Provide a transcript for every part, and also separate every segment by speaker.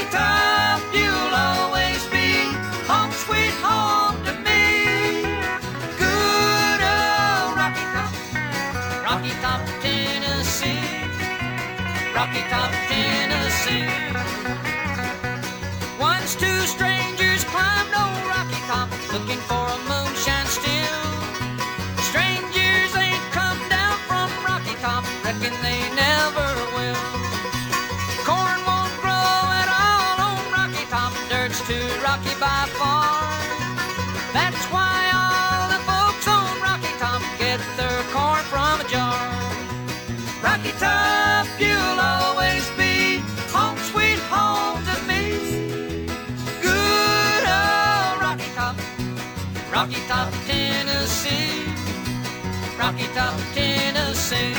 Speaker 1: Top, you'll always be home sweet home to me. Good old Rocky Top, Tennessee. Rocky Top, Tennessee. Once two strangers climbed old Rocky Top, looking for a moonshine still. Strangers ain't come down from Rocky Top, reckon they never will. Corn won't grow at all on Rocky Top, dirt's too rocky by far. That's why all the folks on Rocky Top get their corn from a jar. Rocky Top, you'll always be home sweet home to me. Good old Rocky Top, Rocky Top, Tennessee. Rocky Top, Tennessee.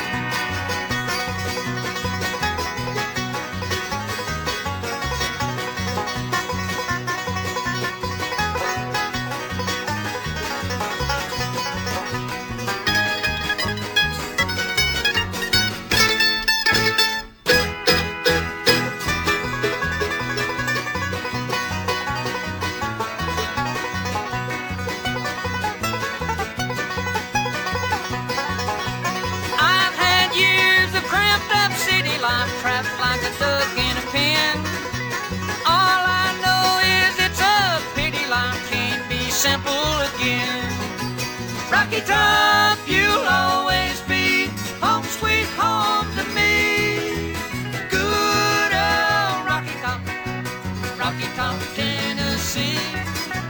Speaker 1: Trapped like a duck in a pen. All I know is it's a pity life can't be simple again. Rocky Top, you'll always be home sweet home to me. Good old Rocky Top, Tennessee.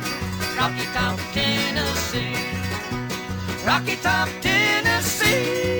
Speaker 1: Rocky Top, Tennessee. Rocky Top, Tennessee.